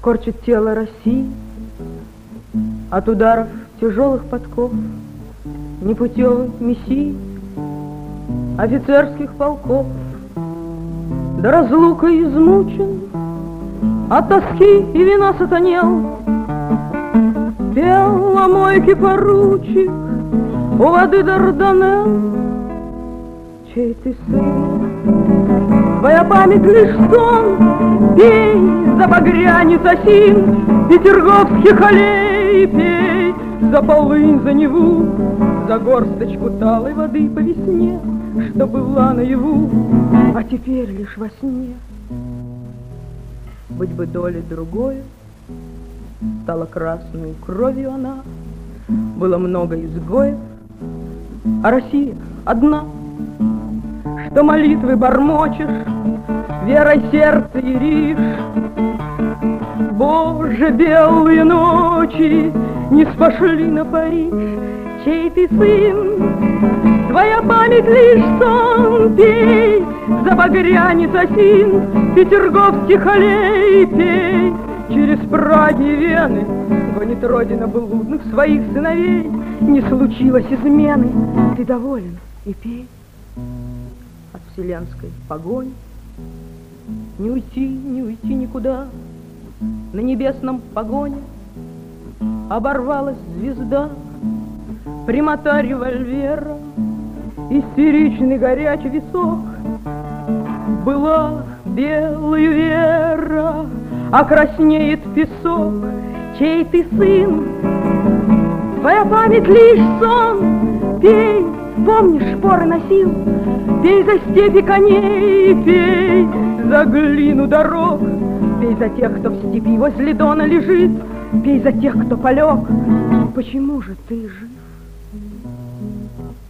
Корчит тело России от ударов тяжелых подков непутевых мессий, офицерских полков. До разлука измучен, от тоски и вина сатанел. Пел о мойке поручик у воды Дарданелл. Чей ты сын? Твоя память лишь сон. Пей за багрянец осин петерговских аллей. Пей за полынь, за Неву, за горсточку талой воды по весне, что была наяву, а теперь лишь во сне. Быть бы долей другою, стала красной кровью она. Было много изгоев, а Россия одна. Что молитвы бормочешь, верой сердце яришь. Боже, белые ночи не спошли на Париж. Чей ты сын? Твоя память лишь сон. Пей за багрянец осин петерговских аллей. Пей через Праги и Вены, гонит родина блудных своих сыновей. Не случилось измены, ты доволен и пей. От вселенской погони не уйти никуда. На небесном погоне оборвалась звезда. Прямота револьвера, истеричный горячий висок. Была белая вера, а краснеет песок. Чей ты сын? Твоя память лишь сон. Пей, помнишь, шпоры носил. Пей за степи коней, пей за глину дорог. Пей за тех, кто в степи возле Дона лежит. Пей за тех, кто полег. Почему же ты жив?